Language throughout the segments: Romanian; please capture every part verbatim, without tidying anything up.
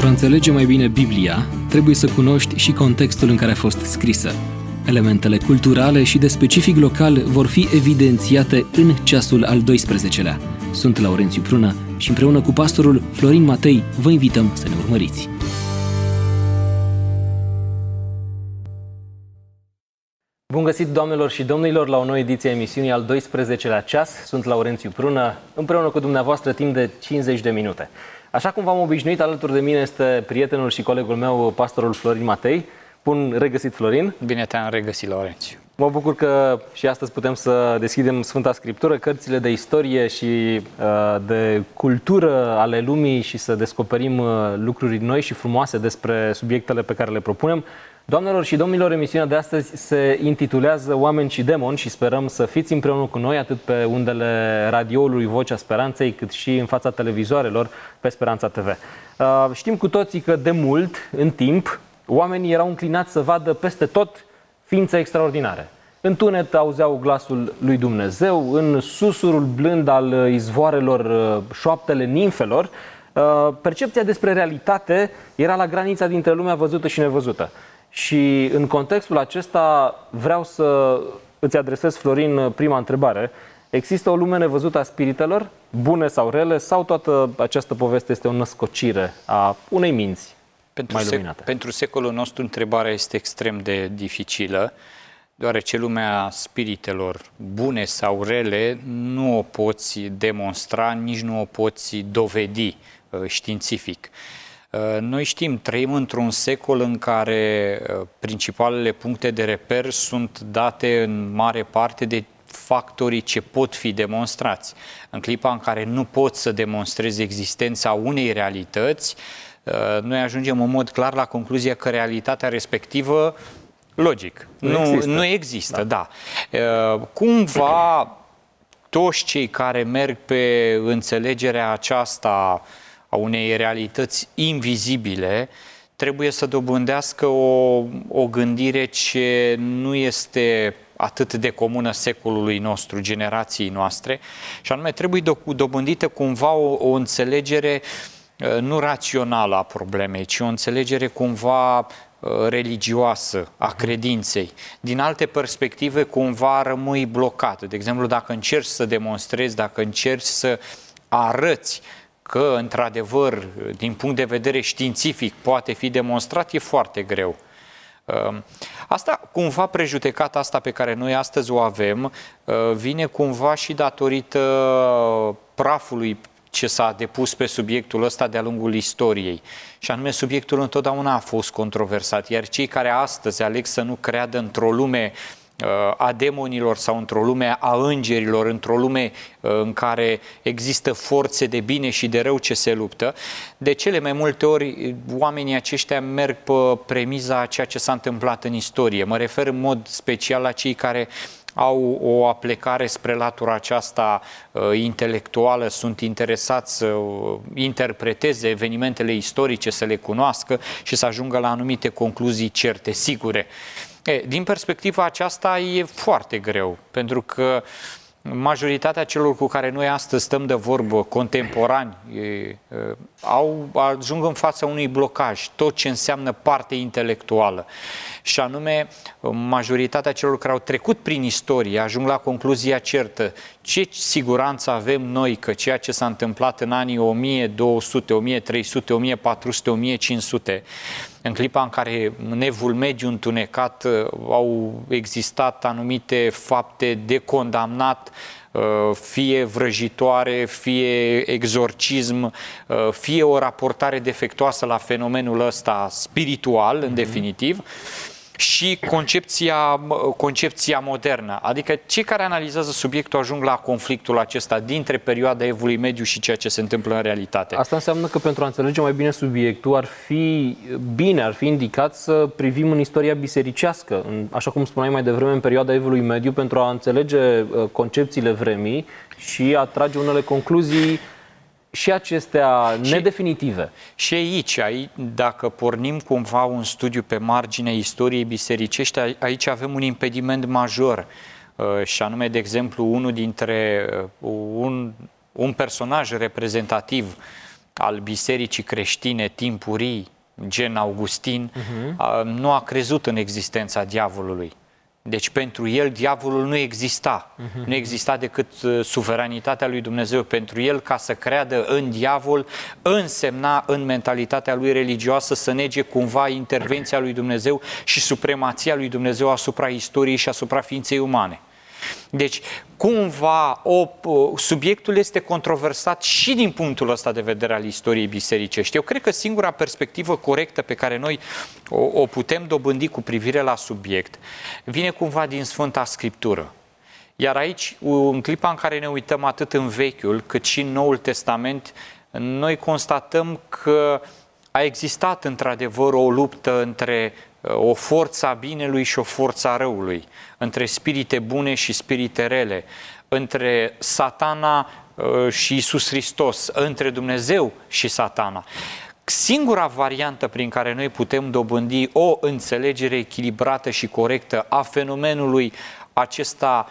Pentru a înțelege mai bine Biblia, trebuie să cunoști și contextul în care a fost scrisă. Elementele culturale și de specific local vor fi evidențiate în ceasul al doisprezecelea. Sunt Laurențiu Prună și împreună cu pastorul Florin Matei vă invităm să ne urmăriți. Bun găsit, doamnelor și domnilor, la o nouă ediție a emisiunii al doisprezecelea ceas. Sunt Laurențiu Prună, împreună cu dumneavoastră timp de cincizeci de minute. Așa cum v-am obișnuit, alături de mine este prietenul și colegul meu, pastorul Florin Matei. Bun regăsit, Florin! Bine te-am regăsit, Laurențiu! Mă bucur că și astăzi putem să deschidem Sfânta Scriptură, cărțile de istorie și uh, de cultură ale lumii și să descoperim uh, lucruri noi și frumoase despre subiectele pe care le propunem. Doamnelor și domnilor, emisiunea de astăzi se intitulează Oameni și demoni și sperăm să fiți împreună cu noi atât pe undele radioului Vocea Speranței, cât și în fața televizoarelor pe Speranța T V. Uh, știm cu toții că de mult, în timp, oamenii erau înclinați să vadă peste tot ființe extraordinare. În tunet auzeau glasul lui Dumnezeu, în susurul blând al izvoarelor șoaptele nimfelor. Percepția despre realitate era la granița dintre lumea văzută și nevăzută. Și în contextul acesta vreau să îți adresez, Florin, prima întrebare. Există o lume nevăzută a spiritelor, bune sau rele, sau toată această poveste este o născocire a unei minți pentru mai sec- luminate? Pentru secolul nostru întrebarea este extrem de dificilă, deoarece lumea spiritelor, bune sau rele, nu o poți demonstra, nici nu o poți dovedi uh, științific. Uh, noi știm, trăim într-un secol în care uh, principalele puncte de reper sunt date în mare parte de factorii ce pot fi demonstrați. În clipa în care nu poți să demonstrezi existența unei realități, noi ajungem în mod clar la concluzia că realitatea respectivă, logic, nu, nu există. Nu există, da. da. Cumva, toți cei care merg pe înțelegerea aceasta a unei realități invizibile trebuie să dobândească o, o gândire ce nu este atât de comună secolului nostru, generației noastre, și anume trebuie dobândită cumva o, o înțelegere nu rațională a problemei, ci o înțelegere cumva religioasă a credinței. Din alte perspective, cumva rămâi blocat. De exemplu, dacă încerci să demonstrezi, dacă încerci să arăți că, într-adevăr, din punct de vedere științific poate fi demonstrat, e foarte greu. Asta, cumva, prejudecata asta pe care noi astăzi o avem, vine cumva și datorită prafului ce s-a depus pe subiectul ăsta de-a lungul istoriei. Și anume, subiectul întotdeauna a fost controversat, iar cei care astăzi aleg să nu creadă într-o lume uh, a demonilor sau într-o lume a îngerilor, într-o lume uh, în care există forțe de bine și de rău ce se luptă, de cele mai multe ori oamenii aceștia merg pe premiza a ceea ce s-a întâmplat în istorie. Mă refer în mod special la cei care au o aplecare spre latura aceasta uh, intelectuală, sunt interesați să uh, interpreteze evenimentele istorice, să le cunoască și să ajungă la anumite concluzii certe, sigure. E, din perspectiva aceasta e foarte greu, pentru că majoritatea celor cu care noi astăzi stăm de vorbă, contemporani, e, au, ajung în fața unui blocaj, tot ce înseamnă parte intelectuală. Și anume, majoritatea celor care au trecut prin istorie ajung la concluzia certă. Ce siguranță avem noi că ceea ce s-a întâmplat în anii o mie două sute, o mie trei sute, o mie patru sute, o mie cinci sute, în clipa în care în evul mediu întunecat au existat anumite fapte de condamnat, fie vrăjitoare, fie exorcism, fie o raportare defectuoasă la fenomenul ăsta spiritual, în definitiv, și concepția, concepția modernă. Adică cei care analizează subiectul ajung la conflictul acesta dintre perioada evului mediu și ceea ce se întâmplă în realitate. Asta înseamnă că pentru a înțelege mai bine subiectul ar fi bine, ar fi indicat să privim în istoria bisericească, în, așa cum spuneai mai devreme, în perioada evului mediu, pentru a înțelege concepțiile vremii și a trage unele concluzii și acestea nedefinitive. Și, și aici, aici, dacă pornim cumva un studiu pe marginea istoriei bisericești, aici avem un impediment major. Și anume, de exemplu, unul dintre un, un personaj reprezentativ al bisericii creștine timpurii, gen Augustin, uh-huh. nu a crezut în existența diavolului. Deci pentru el diavolul nu exista. Uh-huh. Nu exista decât suveranitatea lui Dumnezeu. Pentru el, ca să creadă în diavol, însemna în mentalitatea lui religioasă să nege cumva intervenția lui Dumnezeu și supremația lui Dumnezeu asupra istoriei și asupra ființei umane. Deci, cumva, o, subiectul este controversat și din punctul ăsta de vedere al istoriei bisericești. Eu cred că singura perspectivă corectă pe care noi o, o putem dobândi cu privire la subiect vine cumva din Sfânta Scriptură. Iar aici, în clipa în care ne uităm atât în Vechiul cât și în Noul Testament, noi constatăm că a existat într-adevăr o luptă între o forță a binelui și o forță a răului, între spirite bune și spirite rele, între Satana și Iisus Hristos, între Dumnezeu și Satana. Singura variantă prin care noi putem dobândi o înțelegere echilibrată și corectă a fenomenului acesta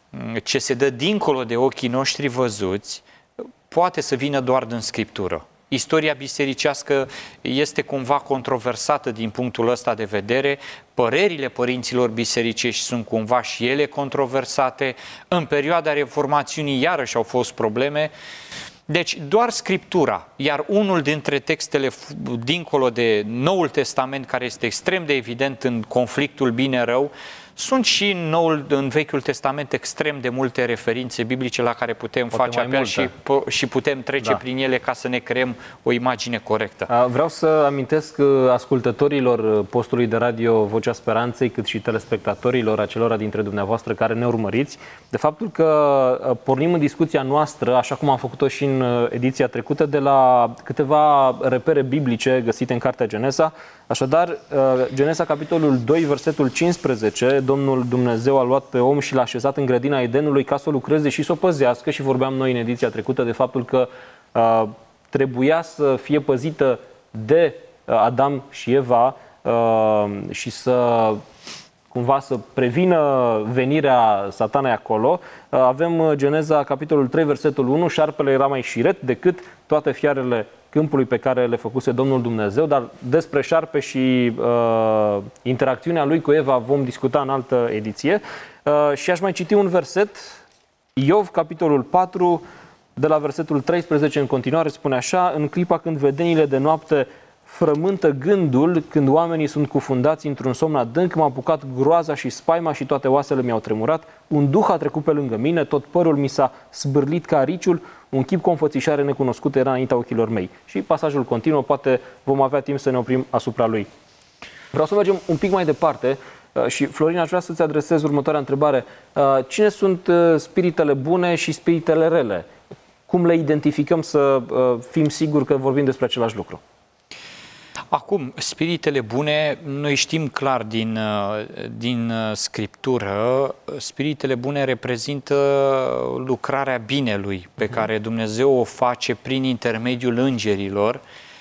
ce se dă dincolo de ochii noștri văzuți, poate să vină doar din Scriptură. Istoria bisericească este cumva controversată din punctul ăsta de vedere, părerile părinților bisericești sunt cumva și ele controversate, în perioada Reformațiunii iarăși au fost probleme, deci doar Scriptura, iar unul dintre textele dincolo de Noul Testament, care este extrem de evident în conflictul bine-rău, sunt și în, Noul, în Vechiul Testament extrem de multe referințe biblice la care putem Poate face apel și, și putem trece da. prin ele ca să ne creăm o imagine corectă. Vreau să amintesc ascultătorilor postului de radio Vocea Speranței, cât și telespectatorilor, acelora dintre dumneavoastră care ne urmăriți, de faptul că pornim în discuția noastră, așa cum am făcut-o și în ediția trecută, de la câteva repere biblice găsite în Cartea Genesa. Așadar, Genesa, capitolul doi, versetul cincisprezece, Domnul Dumnezeu a luat pe om și l-a așezat în grădina Edenului ca să o lucreze și să o păzească, și vorbeam noi în ediția trecută de faptul că uh, trebuia să fie păzită de Adam și Eva uh, și să cumva să prevină venirea Satanei acolo. Uh, avem Geneza, capitolul trei, versetul unu, șarpele era mai șiret decât toate fiarele câmpului pe care le făcuse Domnul Dumnezeu, dar despre șarpe și uh, interacțiunea lui cu Eva vom discuta în altă ediție. Uh, și aș mai citi un verset, Iov, capitolul patru, de la versetul treisprezece în continuare, spune așa: în clipa când vedenile de noapte frământă gândul, când oamenii sunt cufundați într-un somn adânc, m-a apucat groaza și spaima și toate oasele mi-au tremurat, un duh a trecut pe lângă mine, tot părul mi s-a sbârlit ca ariciul, un chip cu o înfățișare necunoscută era înaintea ochilor mei. Și pasajul continuă, poate vom avea timp să ne oprim asupra lui. Vreau să mergem un pic mai departe și, Florin, aș vrea să-ți adresez următoarea întrebare. Cine sunt spiritele bune și spiritele rele? Cum le identificăm să fim siguri că vorbim despre același lucru? Acum, spiritele bune, noi știm clar din, din Scriptură, spiritele bune reprezintă lucrarea binelui pe care Dumnezeu o face prin intermediul îngerilor,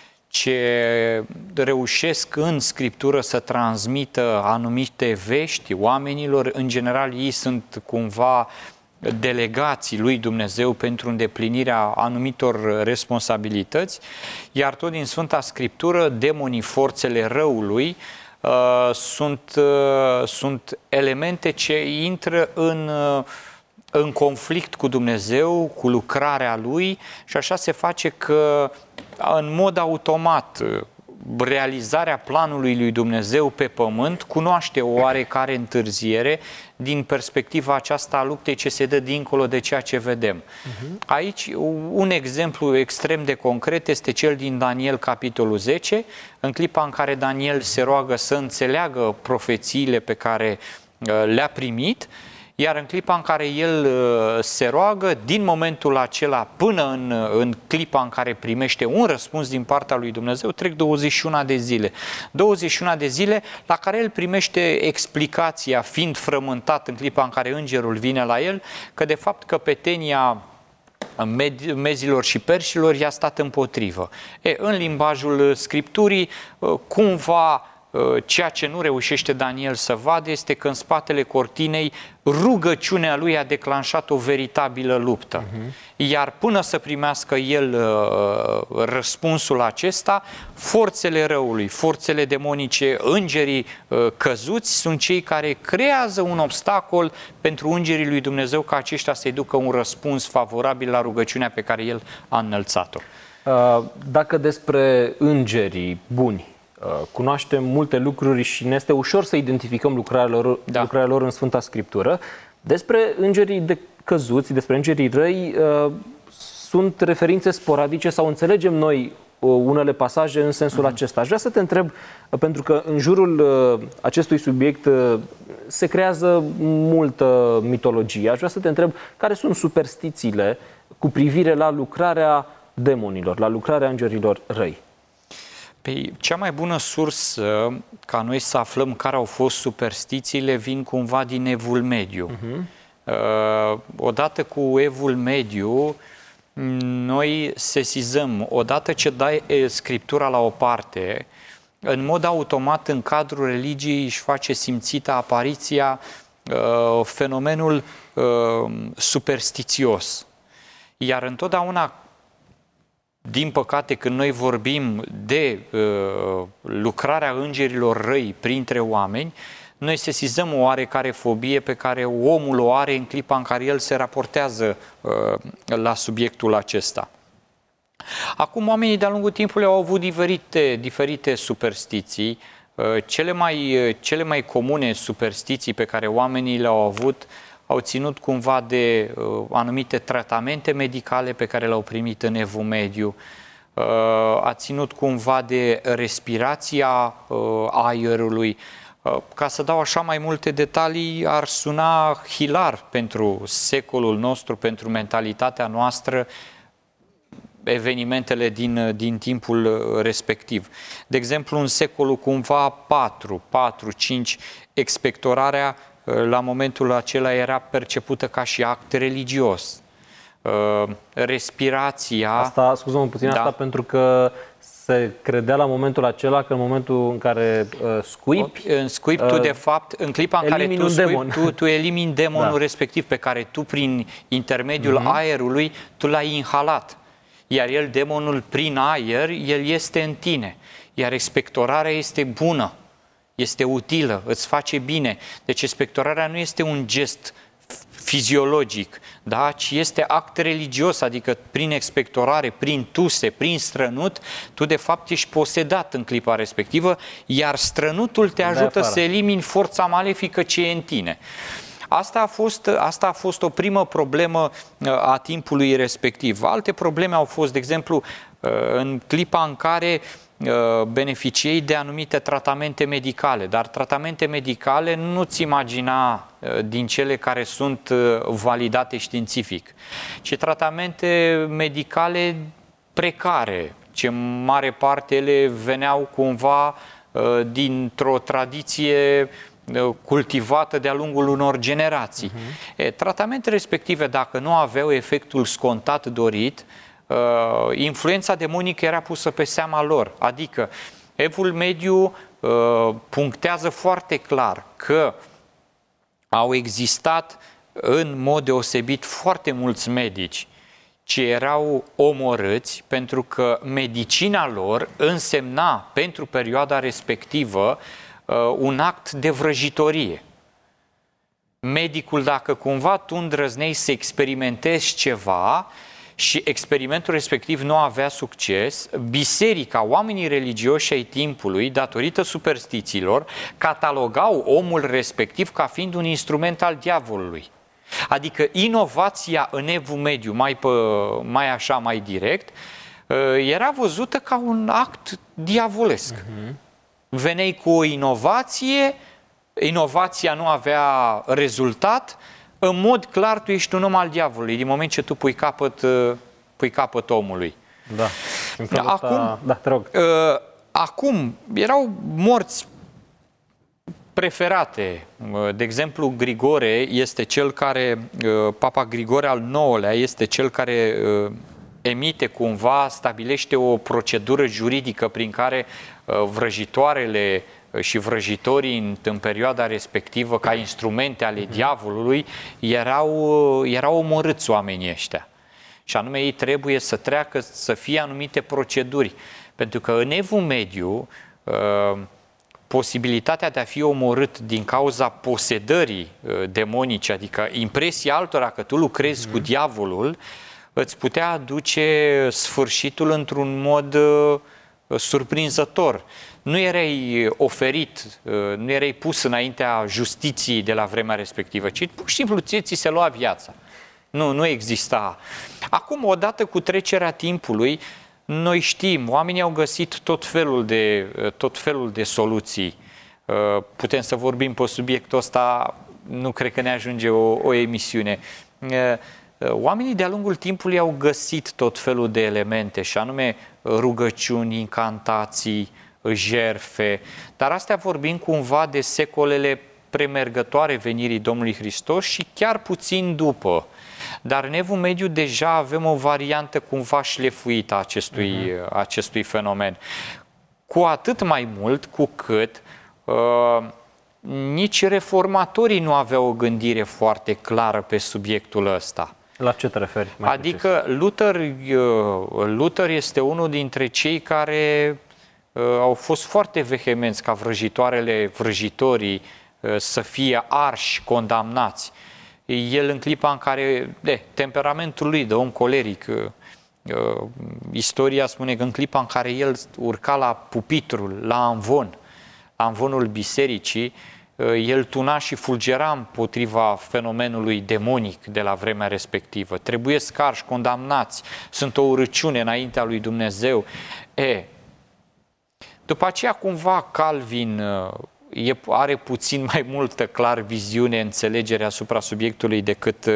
ce reușesc în Scriptură să transmită anumite vești oamenilor. În general, ei sunt cumva delegații lui Dumnezeu pentru îndeplinirea anumitor responsabilități, iar tot din Sfânta Scriptură, demonii, forțele răului, uh, sunt, uh, sunt elemente ce intră în, uh, în conflict cu Dumnezeu, cu lucrarea Lui, și așa se face că în mod automat realizarea planului lui Dumnezeu pe pământ cunoaște o oarecare întârziere din perspectiva aceasta a luptei ce se dă dincolo de ceea ce vedem. Uh-huh. Aici un exemplu extrem de concret este cel din Daniel, capitolul zece, în clipa în care Daniel se roagă să înțeleagă profețiile pe care le-a primit, iar în clipa în care el se roagă, din momentul acela până în, în clipa în care primește un răspuns din partea lui Dumnezeu, trec douăzeci și unu de zile. douăzeci și unu de zile la care el primește explicația, fiind frământat în clipa în care îngerul vine la el, că de fapt căpetenia mezilor și perșilor i-a stat împotrivă. E, în limbajul Scripturii, cumva ceea ce nu reușește Daniel să vadă este că în spatele cortinei rugăciunea lui a declanșat o veritabilă luptă. Uh-huh. Iar până să primească el uh, răspunsul acesta, forțele răului, forțele demonice, îngerii uh, căzuți sunt cei care creează un obstacol pentru îngerii lui Dumnezeu ca aceștia să-i ducă un răspuns favorabil la rugăciunea pe care el a înălțat-o. Uh, dacă despre îngerii buni cunoaștem multe lucruri și ne este ușor să identificăm lucrarea lor, da. lucrarea lor în Sfânta Scriptură, despre îngerii de căzuți, despre îngerii răi, sunt referințe sporadice sau înțelegem noi unele pasaje în sensul uh-huh. acesta. Aș vrea să te întreb, pentru că în jurul acestui subiect se creează multă mitologie. Aș vrea să te întreb care sunt superstițiile cu privire la lucrarea demonilor, la lucrarea îngerilor răi. Păi, cea mai bună sursă ca noi să aflăm care au fost superstițiile vin cumva din Evul Mediu. Uh-huh. Uh, odată cu Evul Mediu, noi sesizăm, odată ce dai Scriptura la o parte, în mod automat în cadrul religiei își face simțită apariția uh, fenomenul uh, superstițios. Iar întotdeauna, din păcate, când noi vorbim de uh, lucrarea îngerilor răi printre oameni, noi sesizăm o oarecare fobie pe care omul o are în clipa în care el se raportează uh, la subiectul acesta. Acum, oamenii de-a lungul timpului au avut diferite, diferite superstiții. Uh, cele mai, uh, cele mai comune superstiții pe care oamenii le-au avut au ținut cumva de uh, anumite tratamente medicale pe care le-au primit în Evul Mediu, uh, a ținut cumva de respirația uh, aerului. Uh, ca să dau așa mai multe detalii, ar suna hilar pentru secolul nostru, pentru mentalitatea noastră, evenimentele din, din timpul respectiv. De exemplu, în secolul cumva patru, patru, cinci, expectorarea la momentul acela era percepută ca și act religios. Respirația... Asta, scuză-mă puțin, da. asta pentru că se credea la momentul acela că în momentul în care uh, scuipi... În scuipi uh, tu, de fapt, în clipa în care tu scuipi, tu, tu elimini demonul da. respectiv pe care tu, prin intermediul uh-huh. aerului, tu l-ai inhalat. Iar el, demonul, prin aer, el este în tine. Iar expectorarea este bună. Este utilă, îți face bine. Deci expectorarea nu este un gest fiziologic, da? Ci este act religios, adică prin expectorare, prin tuse, prin strănut, tu de fapt ești posedat în clipa respectivă, iar strănutul te ajută să elimini forța malefică ce e în tine. Asta a fost, asta a fost o primă problemă a timpului respectiv. Alte probleme au fost, de exemplu, în clipa în care beneficiei de anumite tratamente medicale, dar tratamente medicale nu-ți imagina din cele care sunt validate științific, ci tratamente medicale precare, ce în mare parte ele veneau cumva dintr-o tradiție cultivată de-a lungul unor generații. Uh-huh. E, tratamentele respective, dacă nu aveau efectul scontat dorit, Uh, influența demonică era pusă pe seama lor. Adică Evul Mediu uh, punctează foarte clar că au existat în mod deosebit foarte mulți medici ce erau omorâți pentru că medicina lor însemna pentru perioada respectivă uh, un act de vrăjitorie. Medicul, dacă cumva tu îndrăzneai să experimentezi ceva și experimentul respectiv nu avea succes, biserica, oamenii religioși ai timpului, datorită superstițiilor, catalogau omul respectiv ca fiind un instrument al diavolului. Adică inovația în Evul Mediu, mai, pe, mai așa, mai direct, era văzută ca un act diavolesc. Uh-huh. Veneai cu o inovație, inovația nu avea rezultat, în mod clar tu ești un om al diavolului, din moment ce tu pui capăt, pui capăt omului. Da. Acum, asta... da, te rog. Acum, erau morți preferate. De exemplu, Grigore este cel care, Papa Grigore al nouălea este cel care emite cumva, stabilește o procedură juridică prin care vrăjitoarele și vrăjitorii în, în perioada respectivă, ca instrumente ale diavolului, erau, erau omorâți oamenii ăștia. Și anume ei trebuie să treacă, să fie anumite proceduri. Pentru că în Evul Mediu, posibilitatea de a fi omorât din cauza posedării demonice, adică impresia altora că tu lucrezi mm-hmm. cu diavolul, îți putea aduce sfârșitul într-un mod surprinzător. Nu erai oferit, nu erai pus înaintea justiției de la vremea respectivă, ci pur și simplu ție ți se lua viața. Nu, nu exista. Acum, odată cu trecerea timpului, noi știm, oamenii au găsit tot felul de, tot felul de soluții. Putem să vorbim pe subiectul ăsta, nu cred că ne ajunge o, o emisiune. Oamenii de-a lungul timpului au găsit tot felul de elemente, și anume rugăciuni, incantații, jerfe, dar astea vorbim cumva de secolele premergătoare venirii Domnului Hristos și chiar puțin după. Dar în Evul Mediu deja avem o variantă cumva șlefuită a acestui, uh-huh. acestui fenomen. Cu atât mai mult cu cât uh, nici reformatorii nu aveau o gândire foarte clară pe subiectul ăsta. La ce te referi? Mai adică Luther, uh, Luther este unul dintre cei care uh, au fost foarte vehemenți ca vrăjitoarele, vrăjitorii uh, să fie arși, condamnați. El, în clipa în care, de, temperamentul lui de om coleric, uh, uh, istoria spune că în clipa în care el urca la pupitrul, la amvon, la amvonul bisericii, uh, el tuna și fulgera împotriva fenomenului demonic de la vremea respectivă. Trebuie scarși, condamnați, sunt o urăciune înaintea lui Dumnezeu. E, după aceea, cumva, Calvin uh, E, are puțin mai multă clar viziune, înțelegere asupra subiectului decât,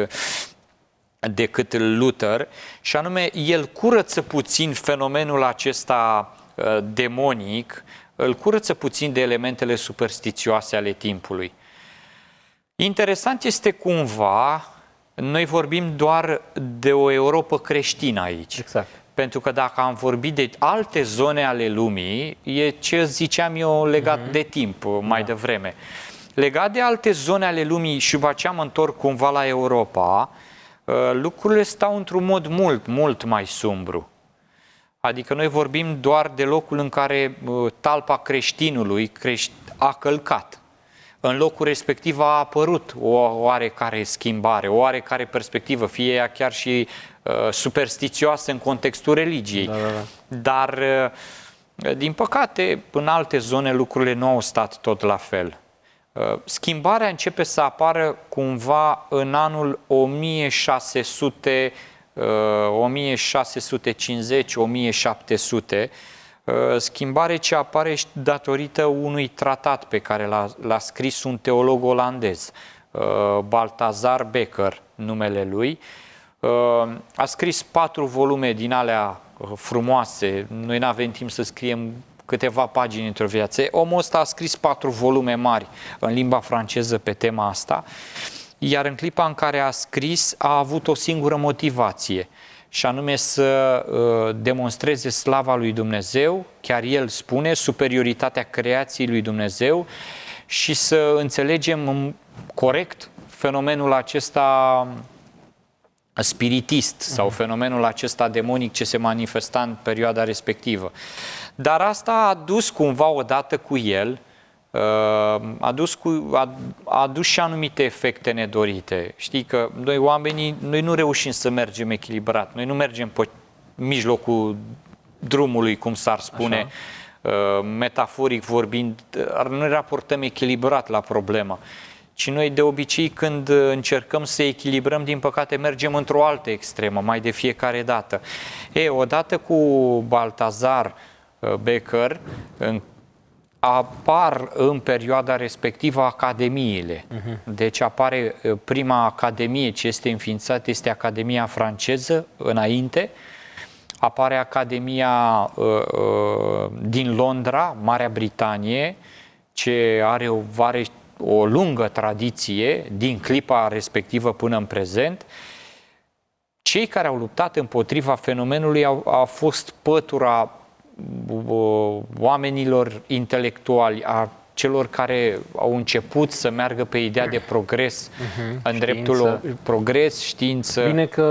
decât Luther, și anume el curăță puțin fenomenul acesta uh, demonic, îl curăță puțin de elementele superstițioase ale timpului. Interesant este cumva, noi vorbim doar de o Europă creștină aici. Exact. Pentru că dacă am vorbit de alte zone ale lumii, e ce ziceam eu legat uh-huh. de timp mai da. devreme. Legat de alte zone ale lumii și după aceea mă întorc cumva la Europa, lucrurile stau într-un mod mult, mult mai sumbru. Adică noi vorbim doar de locul în care talpa creștinului a călcat. În locul respectiv a apărut o oarecare schimbare, o oarecare perspectivă, fie ea chiar și uh, superstițioasă în contextul religiei. Da, da, da. Dar, uh, din păcate, în alte zone lucrurile nu au stat tot la fel. Uh, schimbarea începe să apară cumva în anul o mie șase sute, uh, o mie șase sute cincizeci - o mie șapte sute, schimbare ce apare datorită unui tratat pe care l-a scris un teolog olandez, Balthazar Bekker, numele lui. A scris patru volume din alea frumoase, noi nu avem timp să scriem câteva pagini într-o viață. Omul ăsta a scris patru volume mari în limba franceză pe tema asta, iar în clipa în care a scris a avut o singură motivație, și anume să uh, demonstreze slava lui Dumnezeu, chiar el spune, superioritatea creației lui Dumnezeu, și să înțelegem corect fenomenul acesta spiritist sau fenomenul acesta demonic ce se manifesta în perioada respectivă. Dar asta a dus cumva odată cu el, a dus, cu, a, a dus și anumite efecte nedorite. Știi că noi oamenii, noi nu reușim să mergem echilibrat, noi nu mergem pe mijlocul drumului, cum s-ar spune, așa, metaforic vorbind, nu ne raportăm echilibrat la problemă. Și noi de obicei când încercăm să echilibrăm, din păcate mergem într-o altă extremă, mai de fiecare dată. E, odată cu Balthazar Bekker, în apar în perioada respectivă academiile. Uh-huh. Deci apare prima academie ce este înființată, este Academia franceză înainte, apare Academia uh, uh, din Londra, Marea Britanie, ce are o, are o lungă tradiție din clipa respectivă până în prezent. Cei care au luptat împotriva fenomenului au, au fost pătura oamenilor intelectuali, a celor care au început să meargă pe ideea de progres, uh-huh. în știință. Dreptul progres, știință. Bine că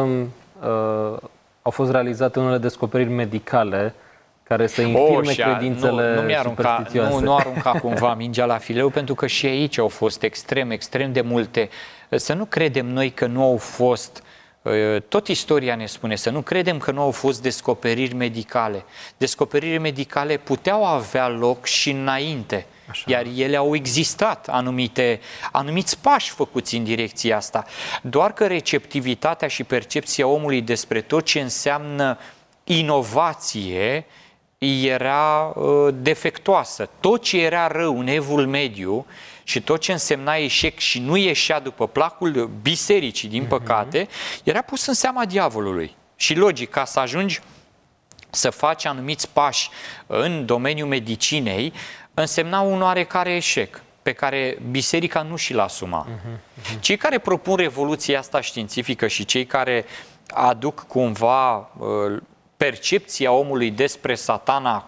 uh, au fost realizate unele descoperiri medicale care să infirme oh, credințele nu, nu superstițioase. Nu, nu arunca cumva mingea la fileu, pentru că și aici au fost extrem, extrem de multe. Să nu credem noi că nu au fost, tot istoria ne spune, să nu credem că nu au fost descoperiri medicale. Descoperiri medicale puteau avea loc și înainte, așa. Iar ele au existat, anumite, anumiți pași făcuți în direcția asta. Doar că receptivitatea și percepția omului despre tot ce înseamnă inovație era uh, defectuoasă. Tot ce era rău în evul mediu și tot ce însemna eșec și nu ieșea după placul bisericii, din păcate, uh-huh. era pus în seama diavolului. Și logic, ca să ajungi să faci anumiți pași în domeniul medicinei, însemna un oarecare eșec pe care biserica nu și-l asuma. Uh-huh. Uh-huh. Cei care propun revoluția asta științifică și cei care aduc cumva uh, percepția omului despre Satana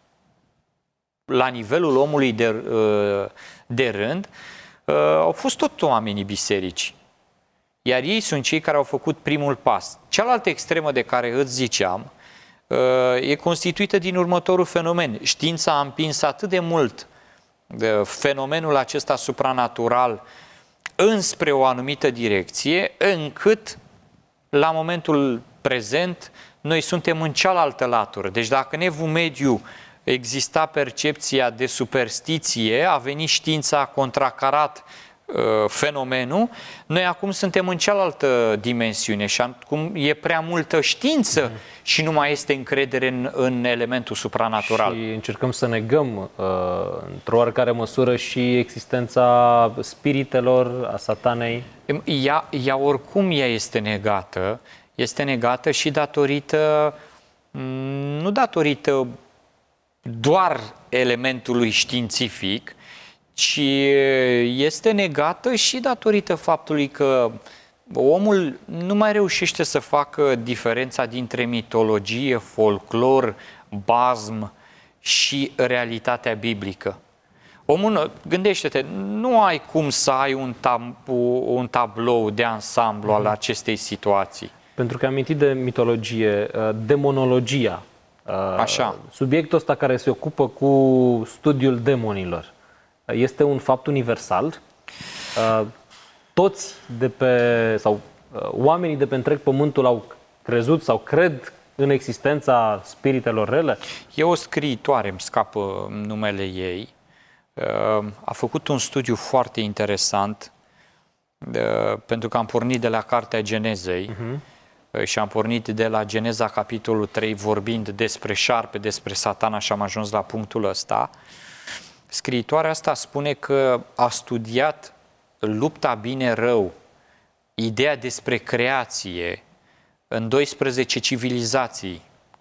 la nivelul omului de, de rând, au fost tot oamenii biserici. Iar ei sunt cei care au făcut primul pas. Cealaltă extremă de care îți ziceam e constituită din următorul fenomen. Știința a împins atât de mult fenomenul acesta supranatural înspre o anumită direcție, încât la momentul prezent noi suntem în cealaltă latură. Deci dacă în evul mediu exista percepția de superstiție, a venit știința, a contracarat uh, fenomenul, noi acum suntem în cealaltă dimensiune și acum e prea multă știință mm. și nu mai este încredere în, în elementul supranatural. Și încercăm să negăm uh, într-o oarecare măsură și existența spiritelor, a satanei. Ea, ea oricum ea este negată, este negată și datorită, nu datorită doar elementului științific, ci este negată și datorită faptului că omul nu mai reușește să facă diferența dintre mitologie, folclor, bazm și realitatea biblică. Omul, gândește-te, nu ai cum să ai un, tab- un tablou de ansamblu al acestei situații. Pentru că am amintit de mitologie, demonologia, așa. Subiectul ăsta care se ocupă cu studiul demonilor, este un fapt universal. Toți de pe, sau oamenii de pe întreg pământul au crezut sau cred în existența spiritelor rele? E o scriitoare, îmi scapă numele ei, a făcut un studiu foarte interesant, pentru că am pornit de la Cartea Genezei, uh-huh. și am pornit de la Geneza, capitolul trei, vorbind despre șarpe, despre Satana și am ajuns la punctul ăsta. Scriitoarea asta spune că a studiat lupta bine-rău, ideea despre creație, în douăsprezece civilizații.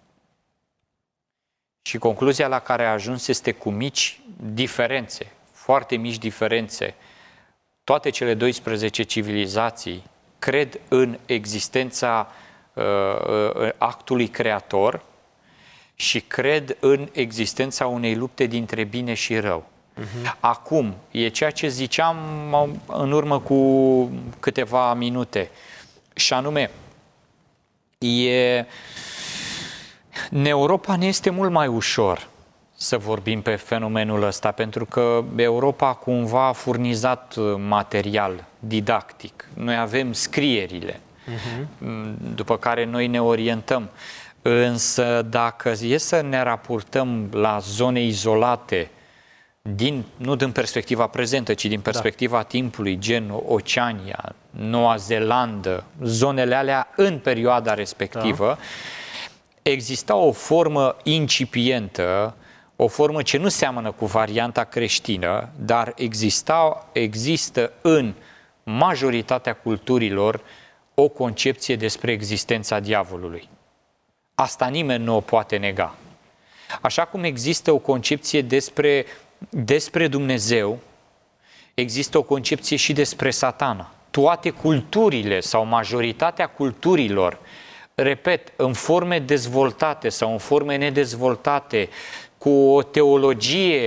Și concluzia la care a ajuns este cu mici diferențe, foarte mici diferențe. Toate cele douăsprezece civilizații cred în existența uh, actului creator și cred în existența unei lupte dintre bine și rău. Uh-huh. Acum, e ceea ce ziceam în urmă cu câteva minute, și anume, e... în Europa ne este mult mai ușor să vorbim pe fenomenul ăsta, pentru că Europa cumva a furnizat material didactic. Noi avem scrierile, uh-huh. după care noi ne orientăm. Însă dacă e să ne raportăm la zone izolate, din, nu din perspectiva prezentă, ci din perspectiva da. timpului, gen Oceania, Noua Zeelandă, zonele alea în perioada respectivă, da. exista o formă incipientă, o formă ce nu seamănă cu varianta creștină, dar exista, există în majoritatea culturilor o concepție despre existența diavolului. Asta nimeni nu o poate nega. Așa cum există o concepție despre, despre Dumnezeu, există o concepție și despre Satana. Toate culturile sau majoritatea culturilor, repet, în forme dezvoltate sau în forme nedezvoltate, cu o teologie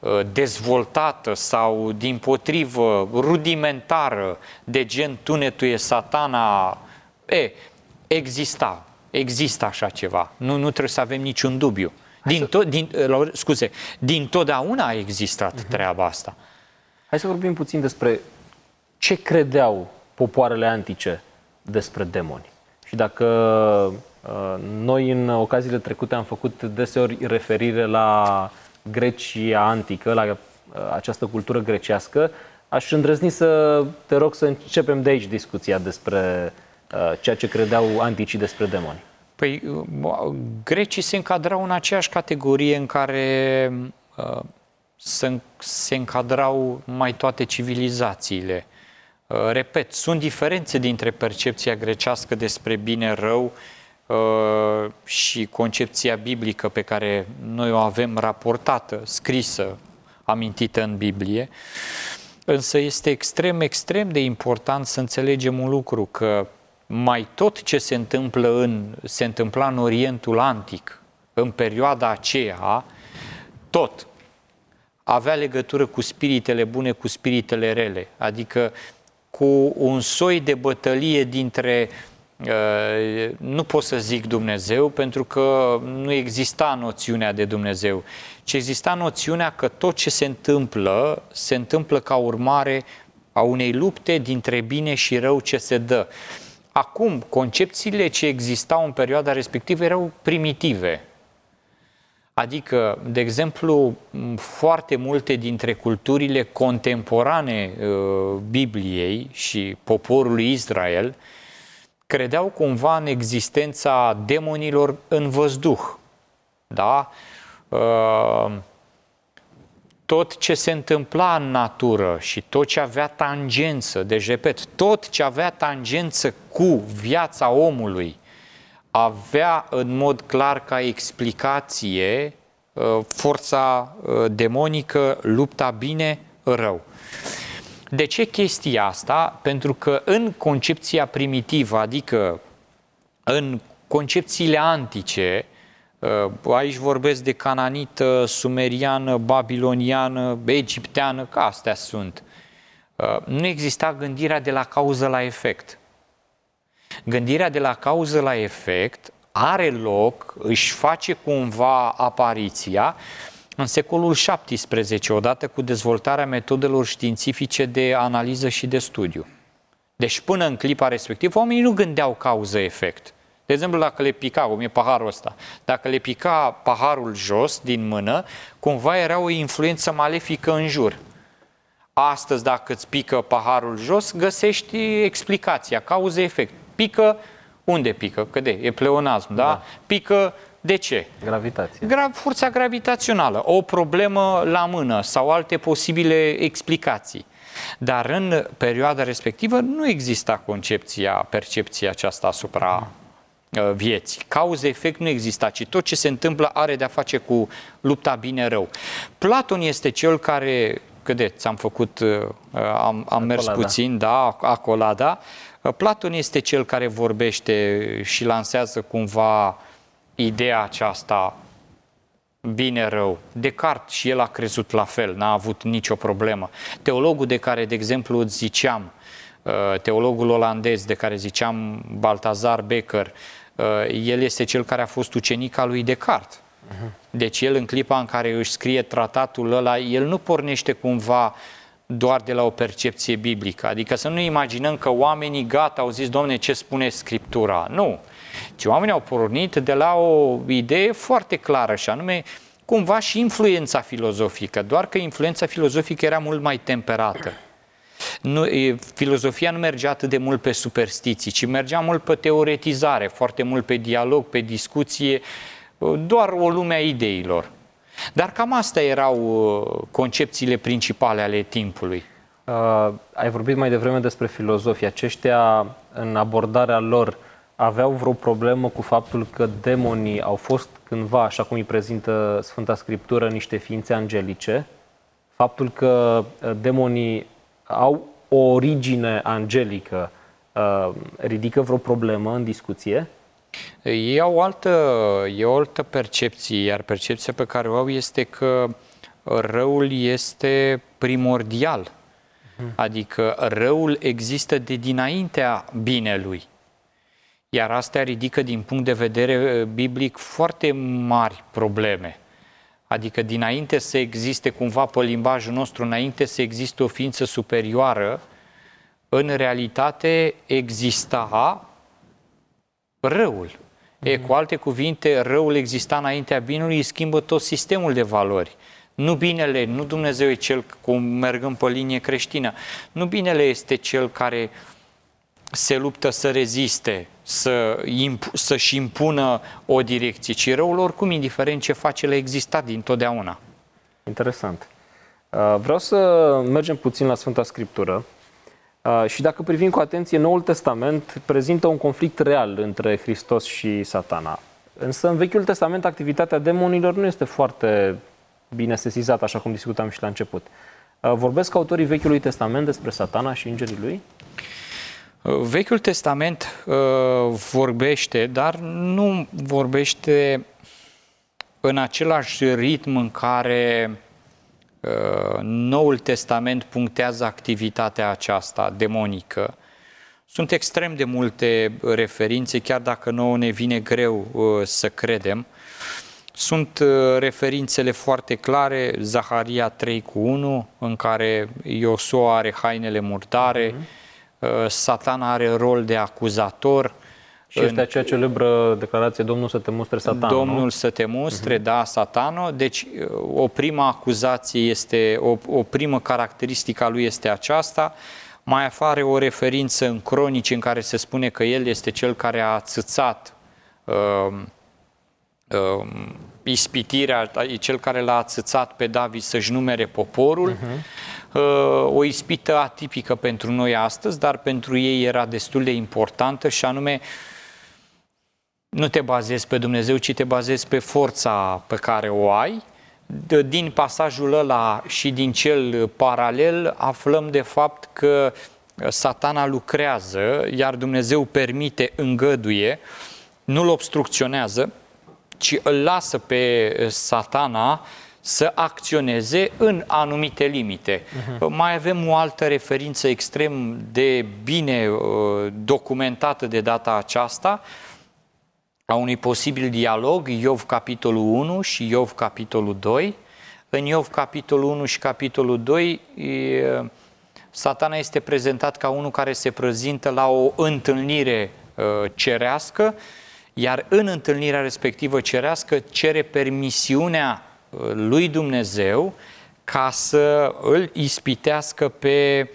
dezvoltată sau dimpotrivă rudimentară de gen tunetul e satana, e, exista, există așa ceva. Nu, nu trebuie să avem niciun dubiu. Din, to- din, scuze, din totdeauna a existat uh-huh. treaba asta. Hai să vorbim puțin despre ce credeau popoarele antice despre demoni. Și dacă uh, noi în ocaziile trecute am făcut deseori referire la Grecia antică, la uh, această cultură grecească, aș îndrăzni să te rog să începem de aici discuția despre uh, ceea ce credeau anticii despre demoni. Păi, grecii se încadrau în aceeași categorie în care uh, se, se încadrau mai toate civilizațiile. Uh, repet, sunt diferențe dintre percepția grecească despre bine-rău uh, și concepția biblică pe care noi o avem raportată, scrisă, amintită în Biblie. Însă este extrem, extrem de important să înțelegem un lucru, că mai tot ce se întâmplă în, se întâmpla în Orientul Antic, în perioada aceea, tot avea legătură cu spiritele bune, cu spiritele rele, adică cu un soi de bătălie dintre, nu pot să zic Dumnezeu, pentru că nu exista noțiunea de Dumnezeu, ci exista noțiunea că tot ce se întâmplă, se întâmplă ca urmare a unei lupte dintre bine și rău ce se dă. Acum, concepțiile ce existau în perioada respectivă erau primitive. Adică, de exemplu, foarte multe dintre culturile contemporane uh, Bibliei și poporului Israel credeau cumva în existența demonilor în văzduh. Da? Uh, tot ce se întâmpla în natură și tot ce avea tangență, deci repet, tot ce avea tangență cu viața omului avea în mod clar ca explicație forța demonică, lupta bine-rău. De ce chestia asta? Pentru că în concepția primitivă, adică în concepțiile antice, aici vorbesc de cananită, sumeriană, babiloniană, egipteană, că astea sunt. Nu exista gândirea de la cauză la efect. Gândirea de la cauză la efect are loc, își face cumva apariția în secolul șaptesprezece, odată cu dezvoltarea metodelor științifice de analiză și de studiu. Deci până în clipa respectivă, oamenii nu gândeau cauză-efect. De exemplu, dacă le pica, cum e paharul ăsta, dacă le pica paharul jos din mână, cumva era o influență malefică în jur. Astăzi, dacă îți pică paharul jos, găsești explicația, cauză-efect. Pică, unde pică? Că de, e pleonasm, da? da? Pică, de ce? Gravitație. Gra- forța gravitațională, o problemă la mână sau alte posibile explicații. Dar în perioada respectivă nu exista concepția, percepția aceasta asupra vieții. Cauză-efect nu exista, ci tot ce se întâmplă are de-a face cu lupta bine-rău. Platon este cel care, cât ți-am făcut, am, am mers puțin, da, acolada. Platon este cel care vorbește și lansează cumva ideea aceasta bine-rău. Descartes și el a crezut la fel, n-a avut nicio problemă. Teologul de care, de exemplu, îți ziceam, teologul olandez de care ziceam, Balthazar Becker, el este cel care a fost ucenic al lui Descartes. Deci el, în clipa în care își scrie tratatul ăla, el nu pornește cumva doar de la o percepție biblică. Adică să nu imaginăm că oamenii gata au zis, Doamne, ce spune Scriptura. Nu. Ci oamenii au pornit de la o idee foarte clară și anume cumva și influența filozofică, doar că influența filozofică era mult mai temperată. Nu, filozofia nu mergea atât de mult pe superstiții, ci mergea mult pe teoretizare, foarte mult pe dialog, pe discuție, doar o lume a ideilor. Dar cam astea erau concepțiile principale ale timpului. Uh, ai vorbit mai devreme despre filozofia. Aceștia, în abordarea lor, aveau vreo problemă cu faptul că demonii au fost cândva, așa cum îi prezintă Sfânta Scriptură, niște ființe angelice? Faptul că demonii au o origine angelică uh, ridică vreo problemă în discuție? E o altă, e o altă percepție, iar percepția pe care o au este că răul este primordial. Adică răul există de dinaintea binelui. Iar astea ridică din punct de vedere biblic foarte mari probleme. Adică dinainte să existe cumva pe limbajul nostru, înainte să existe o ființă superioară, în realitate exista răul. Mm-hmm. E, cu alte cuvinte, răul exista înaintea binelui, îi schimbă tot sistemul de valori. Nu binele, nu Dumnezeu e cel, cum mergând pe linie creștină, nu binele este cel care se luptă să reziste, să imp- să-și impună o direcție, ci răul oricum, indiferent ce face, le exista dintotdeauna. Interesant. Vreau să mergem puțin la Sfânta Scriptură și dacă privim cu atenție, Noul Testament prezintă un conflict real între Hristos și Satana. Însă în Vechiul Testament activitatea demonilor nu este foarte bine sesizată, așa cum discutam și la început. Vorbesc autorii Vechiului Testament despre Satana și îngerii lui? Vechiul Testament uh, vorbește, dar nu vorbește în același ritm în care uh, Noul Testament punctează activitatea aceasta demonică. Sunt extrem de multe referințe, chiar dacă nouă ne vine greu uh, să credem. Sunt uh, referințele foarte clare, Zaharia trei cu unu, în care Iosua are hainele murdare, mm-hmm. Satana are rol de acuzator. Și este acea celebră declarație, Domnul să te mustre, Satana. Domnul nu? să te mustre, uh-huh. da, Satano. Deci o primă acuzație este, o, o primă caracteristică a lui este aceasta. Mai apare o referință în Cronici în care se spune că el este cel care a ațățat uh, uh, ispitirea, e cel care l-a ațățat pe David să-și numere poporul. Uh-huh. O ispită atipică pentru noi astăzi, dar pentru ei era destul de importantă și anume nu te bazezi pe Dumnezeu, ci te bazezi pe forța pe care o ai. Din pasajul ăla și din cel paralel aflăm de fapt că Satana lucrează, iar Dumnezeu permite, îngăduie, nu-l obstrucționează, ci îl lasă pe Satana să acționeze în anumite limite. Uh-huh. Mai avem o altă referință extrem de bine uh, documentată de data aceasta a unui posibil dialog, Iov capitolul unu și Iov capitolul doi. În Iov capitolul unu și capitolul doi, e, Satana este prezentat ca unul care se prezintă la o întâlnire uh, cerească, iar în întâlnirea respectivă cerească cere permisiunea lui Dumnezeu ca să îl ispitească pe,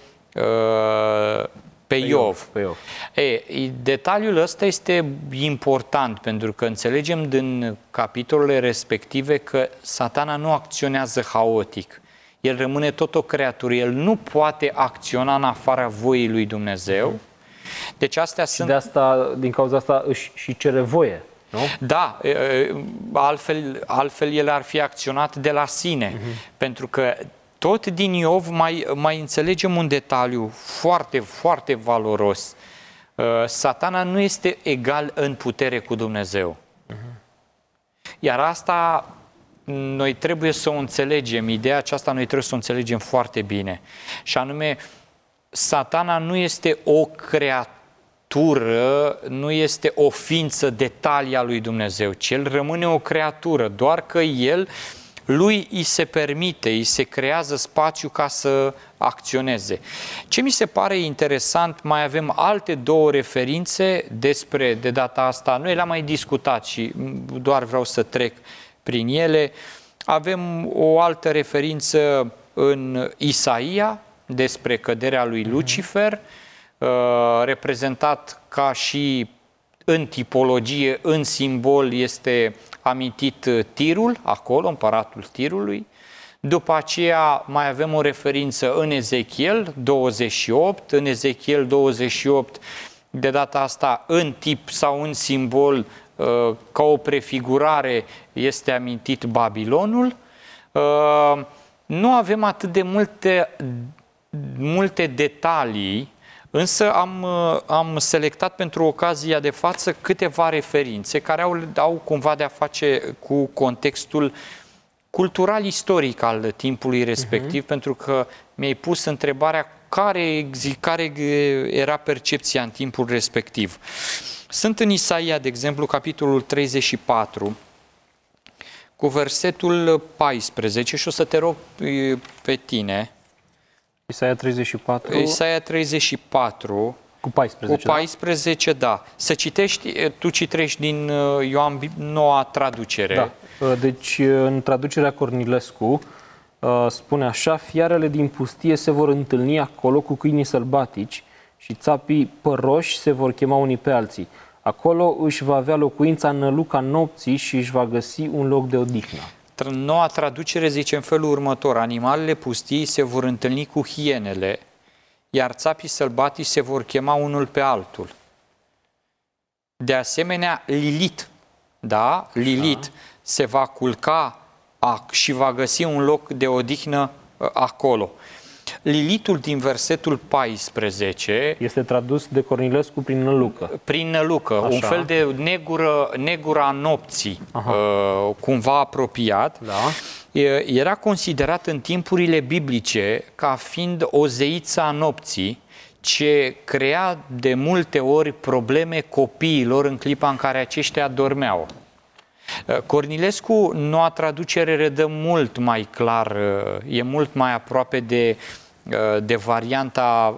pe Iov. Pe Iov. E, detaliul ăsta este important pentru că înțelegem din capitolele respective că Satana nu acționează haotic. El rămâne tot o creatură. El nu poate acționa în afara voii lui Dumnezeu. Deci astea și sunt... de asta, din cauza asta își și cere voie. Nu? Da, altfel, altfel el ar fi acționat de la sine, uh-huh. pentru că tot din Iov mai, mai înțelegem un detaliu foarte, foarte valoros. Satana nu este egal în putere cu Dumnezeu. Uh-huh. Iar asta noi trebuie să o înțelegem, ideea aceasta noi trebuie să o înțelegem foarte bine. Și anume, Satana nu este o creatură, nu este o ființă de talia lui Dumnezeu, ci el rămâne o creatură, doar că el, lui îi se permite, îi se creează spațiu ca să acționeze. Ce mi se pare interesant, mai avem alte două referințe despre, de data asta, noi le-am mai discutat și doar vreau să trec prin ele. Avem o altă referință în Isaia despre căderea lui Lucifer, reprezentat ca și în tipologie, în simbol, este amintit Tirul, acolo, împăratul Tirului. După aceea mai avem o referință în Ezechiel douăzeci și opt, în Ezechiel douăzeci și opt, de data asta în tip sau în simbol, ca o prefigurare, este amintit Babilonul. Nu avem atât de multe, multe detalii, însă am, am selectat pentru ocazia de față câteva referințe care au, au cumva de a face cu contextul cultural-istoric al timpului respectiv, uh-huh. pentru că mi-ai pus întrebarea care, care era percepția în timpul respectiv. Sunt în Isaia, de exemplu, capitolul treizeci și patru, cu versetul paisprezece și o să te rog pe tine. Isaia treizeci și patru. Isaia treizeci și patru. Cu paisprezece, cu paisprezece, da. da. Să citești, tu citești din Ioan, noua traducere. Da. Deci, în traducerea Cornilescu, spune așa: fiarele din pustie se vor întâlni acolo cu câinii sălbatici și țapii păroși se vor chema unii pe alții. Acolo își va avea locuința năluca nopții și își va găsi un loc de odihnă. Noua traducere zice în felul următor: animalele pustiei se vor întâlni cu hienele, iar țapii sălbatici se vor chema unul pe altul. De asemenea, Lilit, da? Lilit da. se va culca și va găsi un loc de odihnă acolo. Lilitul din versetul paisprezece este tradus de Cornilescu prin nălucă. Prin nălucă, așa. Un fel de negură, negura nopții, uh, cumva apropiat. Da. Era considerat în timpurile biblice ca fiind o zeiță a nopții, ce crea de multe ori probleme copiilor în clipa în care aceștia dormeau. Cornilescu, noua traducere, redă mult mai clar, e mult mai aproape de, de varianta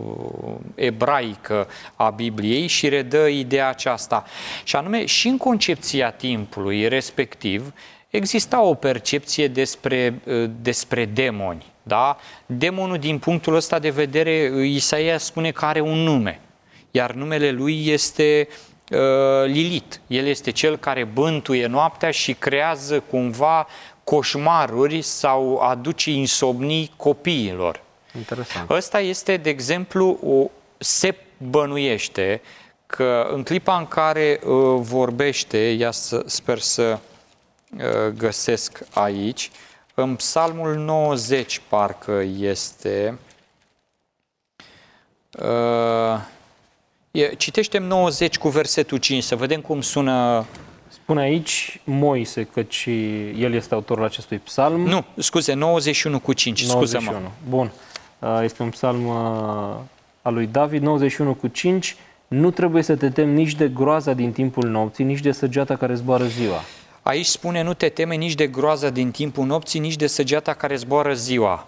ebraică a Bibliei și redă ideea aceasta. Și anume, și în concepția timpului respectiv, exista o percepție despre, despre demoni. Da? Demonul, din punctul ăsta de vedere, Isaia spune că are un nume, iar numele lui este Lilit. El este cel care bântuie noaptea și creează cumva coșmaruri sau aduce insomnii copiilor. Interesant. Ăsta este, de exemplu, o, se bănuiește că în clipa în care uh, vorbește, ia să, sper să uh, găsesc aici, în Psalmul nouăzeci parcă este... Uh, Citește-mi nouăzeci cu versetul cinci, să vedem cum sună. Spune aici Moise, căci el este autorul acestui psalm. Nu, scuze, nouăzeci și unu cu cinci, scuză-mă. Bun, este un psalm al lui David, nouăzeci și unu cu cinci. Nu trebuie să te temi nici de groaza din timpul nopții, nici de săgeata care zboară ziua. Aici spune: nu te teme nici de groaza din timpul nopții, nici de săgeata care zboară ziua.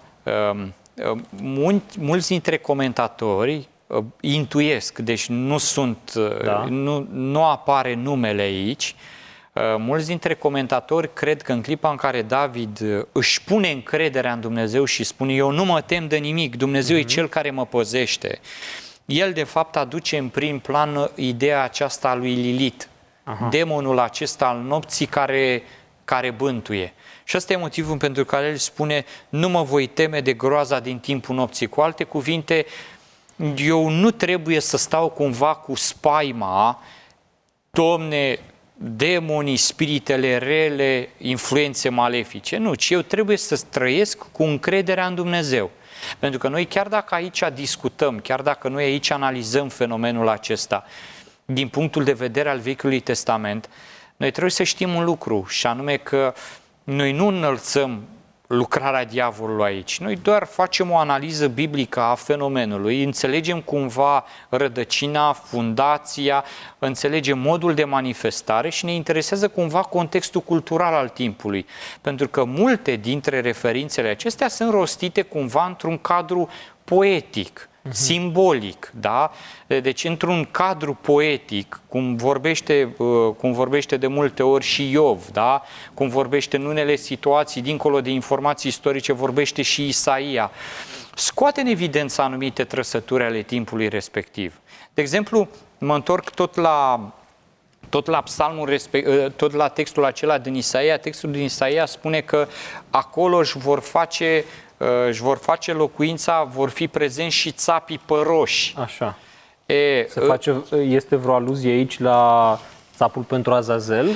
Mulți dintre comentatori intuiesc, deci nu sunt, da. nu, nu apare numele aici. Mulți dintre comentatori cred că în clipa în care David își pune încrederea în Dumnezeu și spune: eu nu mă tem de nimic, Dumnezeu mm-hmm. e cel care mă păzește, el de fapt aduce în prim plan ideea aceasta a lui Lilit, Aha. demonul acesta al nopții care, care bântuie. Și ăsta e motivul pentru care el spune: nu mă voi teme de groaza din timpul nopții. Cu alte cuvinte, eu nu trebuie să stau cumva cu spaima, Doamne, demonii, spiritele rele, influențe malefice. Nu, ci eu trebuie să trăiesc cu încrederea în Dumnezeu. Pentru că noi, chiar dacă aici discutăm, chiar dacă noi aici analizăm fenomenul acesta din punctul de vedere al Vechiului Testament, noi trebuie să știm un lucru, și anume că noi nu înălțăm lucrarea diavolului aici. Noi doar facem o analiză biblică a fenomenului, înțelegem cumva rădăcina, fundația, înțelegem modul de manifestare și ne interesează cumva contextul cultural al timpului. Pentru că multe dintre referințele acestea sunt rostite cumva într-un cadru poetic, simbolic, da? Deci într-un cadru poetic, cum vorbește, cum vorbește de multe ori și Iov, da? Cum vorbește în unele situații, dincolo de informații istorice, vorbește și Isaia, scoate în evidență anumite trăsături ale timpului respectiv. De exemplu, mă întorc tot la tot la psalmul respect, tot la textul acela din Isaia. Textul din Isaia spune că acolo își vor face își vor face locuința, vor fi prezenți și țapii păroși. Așa. E, Se face, este vreo aluzie aici la țapul pentru Azazel?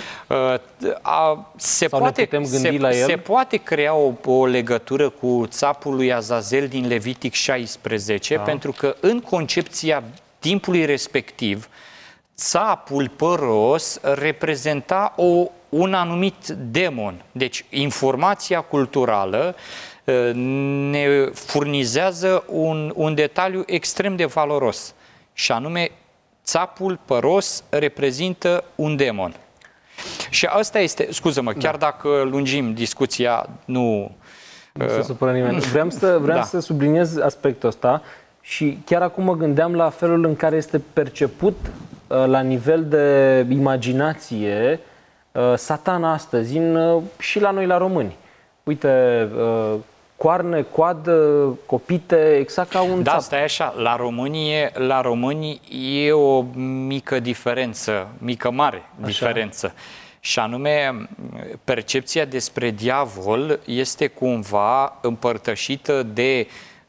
A, se, poate, putem gândi se, la el? se poate crea o, o legătură cu țapul lui Azazel din Levitic șaisprezece, da. Pentru că în concepția timpului respectiv, țapul păros reprezenta o un anumit demon. Deci informația culturală ne furnizează un, un detaliu extrem de valoros, și anume țapul păros reprezintă un demon. Și asta este, scuză-mă, chiar da. dacă lungim discuția, nu... Nu se supără nimeni. Vreau să, vreau da. să subliniez aspectul ăsta și chiar acum mă gândeam la felul în care este perceput la nivel de imaginație Satana astăzi, în, și la noi, la români. Uite, coarne, coadă, copite, exact ca un Da, țap. stai așa, la românii, la românii e o mică diferență, mică mare așa. diferență. Și anume, percepția despre diavol este cumva împărtășită de,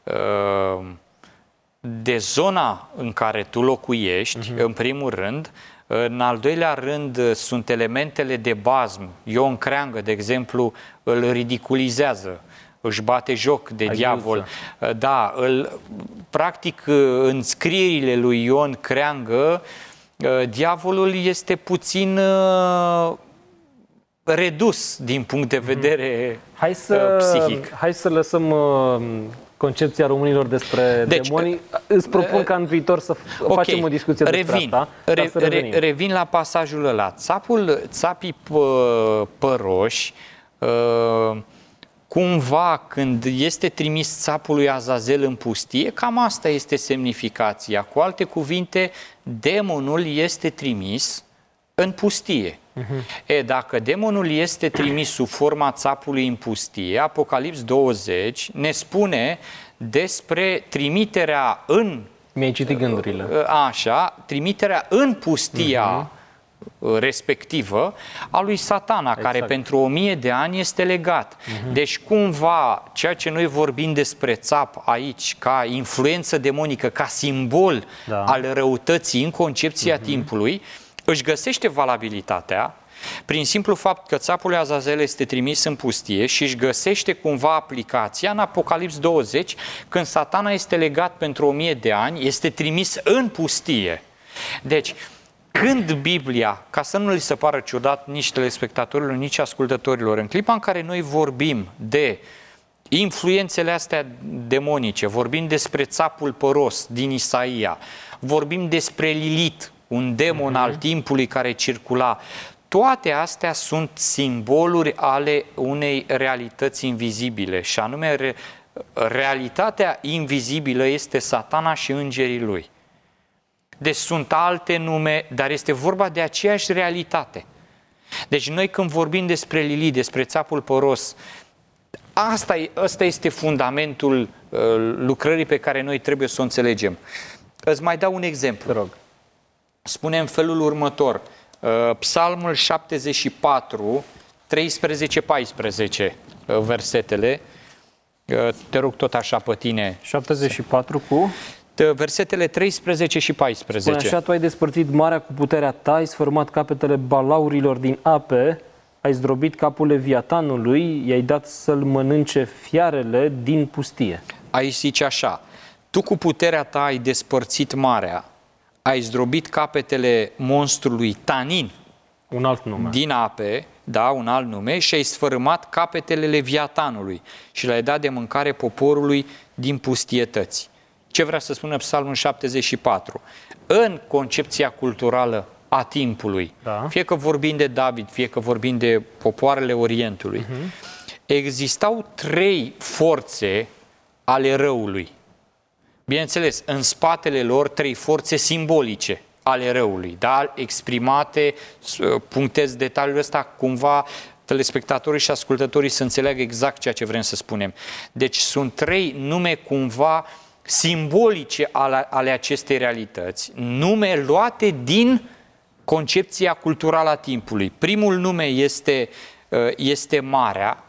de zona în care tu locuiești, uh-huh. în primul rând. În al doilea rând, sunt elementele de bazm. Ion Creangă, de exemplu, îl ridiculizează, își bate joc de Ai diavol. Gâlță. Da, îl, practic, în scrierile lui Ion Creangă, diavolul este puțin uh, redus din punct de vedere hai să, psihic. Hai să lăsăm uh, concepția românilor despre deci, demonii. Îți propun ca în viitor să okay, facem o discuție despre revin, asta. Re, re, revin la pasajul ăla. Țapul, țapii pă, păroși, uh, cumva când este trimis țapul lui Azazel în pustie, cam asta este semnificația. Cu alte cuvinte, demonul este trimis în pustie. Uh-huh. E, dacă demonul este trimis sub forma țapului în pustie, Apocalips douăzeci ne spune despre trimiterea în... Mi-ai citit gândurile. Așa, trimiterea în pustia uh-huh. respectivă a lui Satana, exact. care pentru o mie de ani este legat. Uh-huh. Deci cumva ceea ce noi vorbim despre țap aici ca influență demonică, ca simbol da. al răutății în concepția uh-huh. timpului, își găsește valabilitatea prin simplu fapt că țapul lui Azazel este trimis în pustie și își găsește cumva aplicația în Apocalips douăzeci, când Satana este legat pentru o mie de ani, este trimis în pustie. Deci, când Biblia, ca să nu li se pară ciudat nici telespectatorilor, nici ascultătorilor, în clipa în care noi vorbim de influențele astea demonice, vorbim despre țapul păros din Isaia, vorbim despre Lilit, un demon uh-huh. al timpului care circula, toate astea sunt simboluri ale unei realități invizibile, și anume re- realitatea invizibilă este Satana și îngerii lui. Deci sunt alte nume, dar este vorba de aceeași realitate. Deci noi când vorbim despre Lili, despre țapul păros, asta, asta este fundamentul uh, lucrării pe care noi trebuie să o înțelegem. Îți mai dau un exemplu. Te rog. Spune în felul următor, uh, Psalmul șaptezeci și patru, treisprezece paisprezece, uh, versetele. Uh, te rog tot așa pe tine. șaptezeci și patru cu... Versetele treisprezece și paisprezece. Spune așa, tu ai despărțit marea cu puterea ta, ai sfărmat capetele balaurilor din ape, ai zdrobit capul Leviatanului, i-ai dat să-l mănânce fiarele din pustie. Aici zice așa, tu cu puterea ta ai despărțit marea, ai zdrobit capetele monstrului Tanin, un alt nume, din ape, da, un alt nume, și ai sfărâmat capetele Leviatanului și le-ai dat de mâncare poporului din pustietăți. Ce vrea să spună Psalmul șaptezeci și patru? În concepția culturală a timpului, da. fie că vorbim de David, fie că vorbim de popoarele Orientului, uh-huh. existau trei forțe ale răului. Bineînțeles, în spatele lor trei forțe simbolice ale răului, da? exprimate, punctez detaliul ăsta, cumva telespectatorii și ascultătorii să înțeleagă exact ceea ce vrem să spunem. Deci sunt trei nume cumva simbolice ale, ale acestei realități, nume luate din concepția culturală a timpului. Primul nume este, este Marea,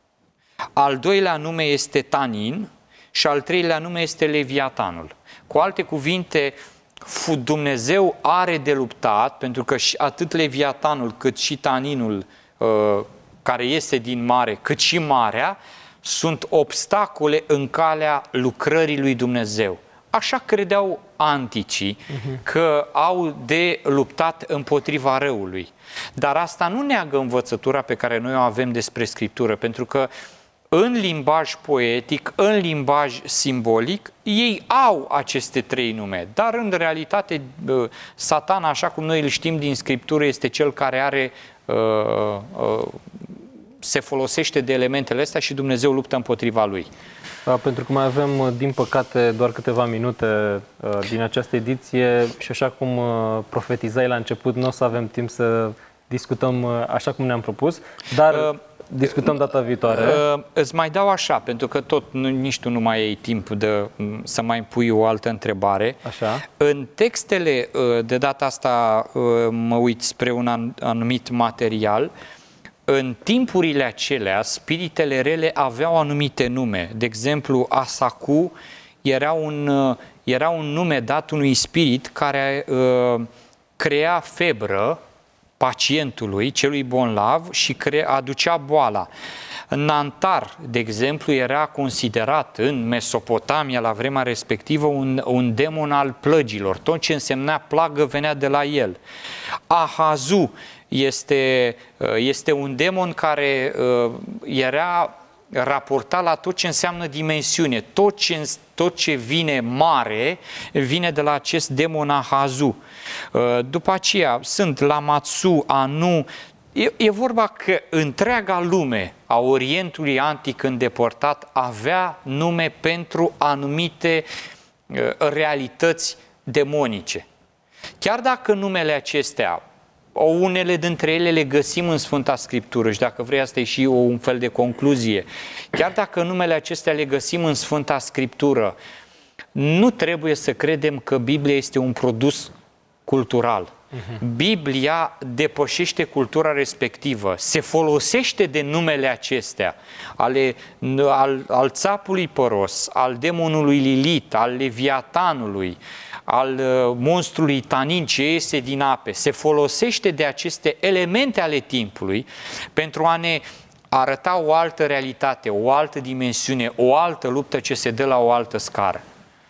al doilea nume este Tanin și al treilea nume este Leviatanul. Cu alte cuvinte, Dumnezeu are de luptat, pentru că atât Leviatanul cât și Taninul, care este din mare, cât și Marea, sunt obstacole în calea lucrării lui Dumnezeu. așa credeau anticii, uh-huh. că au de luptat împotriva răului. Dar asta nu neagă învățătura pe care noi o avem despre Scriptură, pentru că în limbaj poetic, în limbaj simbolic, ei au aceste trei nume. Dar în realitate, Satana, așa cum noi îl știm din Scriptură, este cel care are, se folosește de elementele astea și Dumnezeu luptă împotriva lui. Pentru că mai avem, din păcate, doar câteva minute din această ediție și așa cum profetizai la început, nu o să avem timp să discutăm așa cum ne-am propus, dar uh, discutăm data viitoare. Uh, îți mai dau așa, pentru că tot nu, nici tu nu mai ai timp de, să mai pui o altă întrebare. Așa. În textele, de data asta mă uit spre un anumit material, în timpurile acelea, spiritele rele aveau anumite nume. De exemplu, Asacu era un, era un nume dat unui spirit care uh, crea febră pacientului, celui bolnav, și crea, aducea boala. Nantar, de exemplu, era considerat în Mesopotamia la vremea respectivă un, un demon al plăgilor. Tot ce însemna plagă venea de la el. Ahazu este, este un demon care era raportat la tot ce înseamnă dimensiune. Tot ce, tot ce vine mare vine de la acest demon Ahazu. După aceea sunt Lamatsu, Anu. E, e vorba că întreaga lume a Orientului antic îndepărtat avea nume pentru anumite uh, realități demonice. Chiar dacă numele acestea, unele dintre ele le găsim în Sfânta Scriptură și dacă vrei asta e și o, un fel de concluzie, chiar dacă numele acestea le găsim în Sfânta Scriptură, nu trebuie să credem că Biblia este un produs cultural. Biblia depășește cultura respectivă, se folosește de numele acestea, ale, al, al țapului păros, al demonului Lilit, al Leviatanului, al monstrului Tanin ce iese din ape. Se folosește de aceste elemente ale timpului pentru a ne arăta o altă realitate, o altă dimensiune, o altă luptă ce se dă la o altă scară.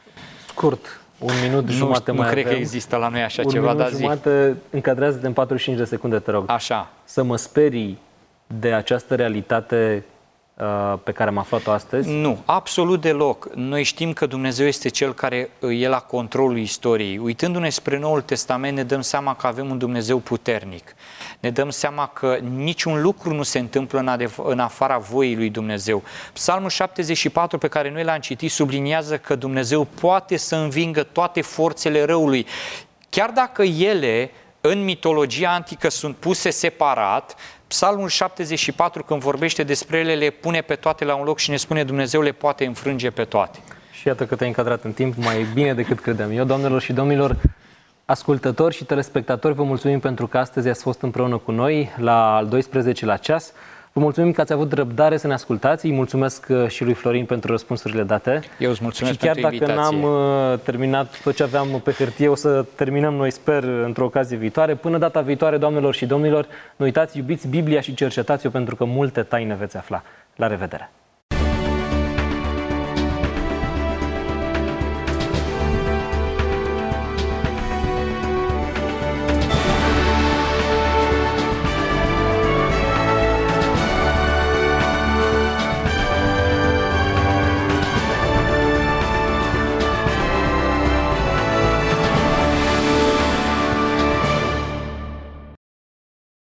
Scurt. Un minut jumate nu, mai Nu cred avem. că există la noi așa un ceva, dar zi. jumate, încadrează-te în patruzeci și cinci de secunde, te rog. Așa. Să mă sperii de această realitate uh, pe care am aflat-o astăzi? Nu, absolut deloc. Noi știm că Dumnezeu este Cel care e la controlul istoriei. Uitându-ne spre Noul Testament, ne dăm seama că avem un Dumnezeu puternic. Ne dăm seama că niciun lucru nu se întâmplă în, adev- în afara voii lui Dumnezeu. Psalmul șaptezeci și patru, pe care noi l-am citit, subliniază că Dumnezeu poate să învingă toate forțele răului. Chiar dacă ele, în mitologia antică, sunt puse separat, Psalmul șaptezeci și patru, când vorbește despre ele, le pune pe toate la un loc și ne spune Dumnezeu le poate înfrânge pe toate. Și iată că te-ai încadrat în timp mai bine decât credeam eu. Doamnelor și domnilor, ascultători și telespectatori, vă mulțumim pentru că astăzi ați fost împreună cu noi la al doisprezecelea ceas. Vă mulțumim că ați avut răbdare să ne ascultați. Îi mulțumesc și lui Florin pentru răspunsurile date. Eu îți mulțumesc și chiar pentru dacă invitație. n-am terminat tot ce aveam pe hârtie, o să terminăm noi, sper, într-o ocazie viitoare. Până data viitoare, doamnelor și domnilor, nu uitați, iubiți Biblia și cercetați-o pentru că multe taine veți afla. La revedere!